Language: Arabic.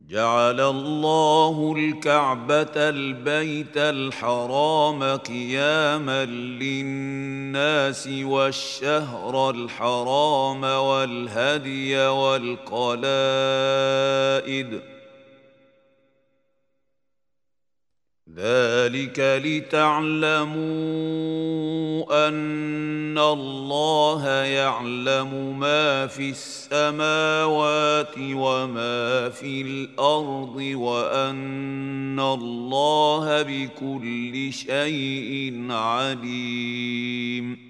جعل الله الكعبة البيت الحرام قياما للناس والشهر الحرام والهدي والقلائد ذلك لتعلموا أن الله يعلم ما في السماوات وما في الأرض وأن الله بكل شيء عليم.